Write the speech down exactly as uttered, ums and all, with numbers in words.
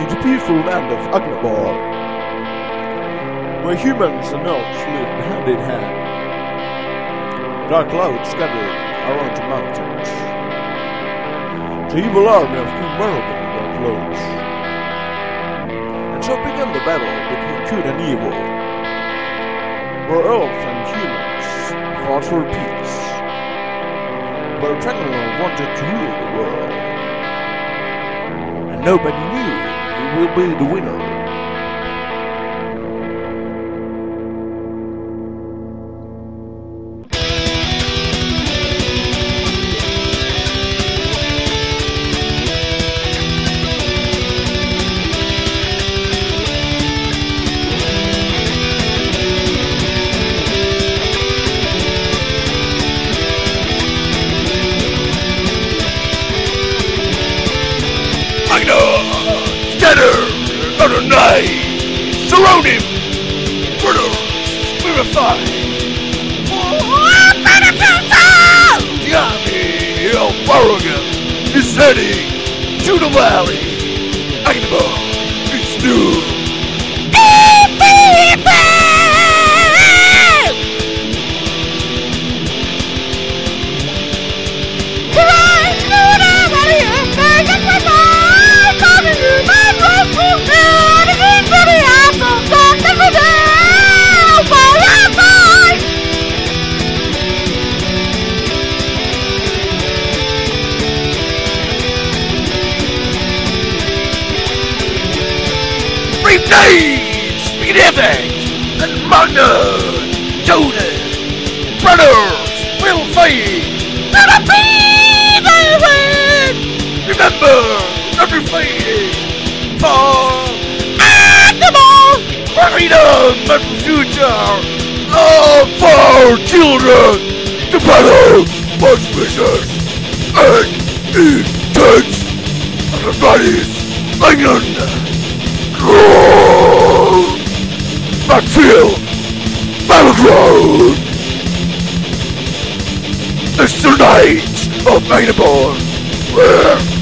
in the peaceful land of Agnabar, where humans and elves lived hand in hand. Dark clouds scattered around the mountains. The evil army of King Morrigan were close. And so began the battle between good and evil, where elves and humans fought for peace, where Dragonlord wanted to rule the world, and nobody knew who will be the winner. Another night! Surround him! Brothers, purify! The army of Morrigan is heading to the valley! Agnabar is doomed! Brave knights, magnificent, and Magnus, Jonas, brothers, will fight! To the peace they win! Remember, every fighting for Agnabar! For freedom and for future of our children! The battle was vicious and intense! Everybody's England! Battlefield! Battleground! It's the night of Agnabar, where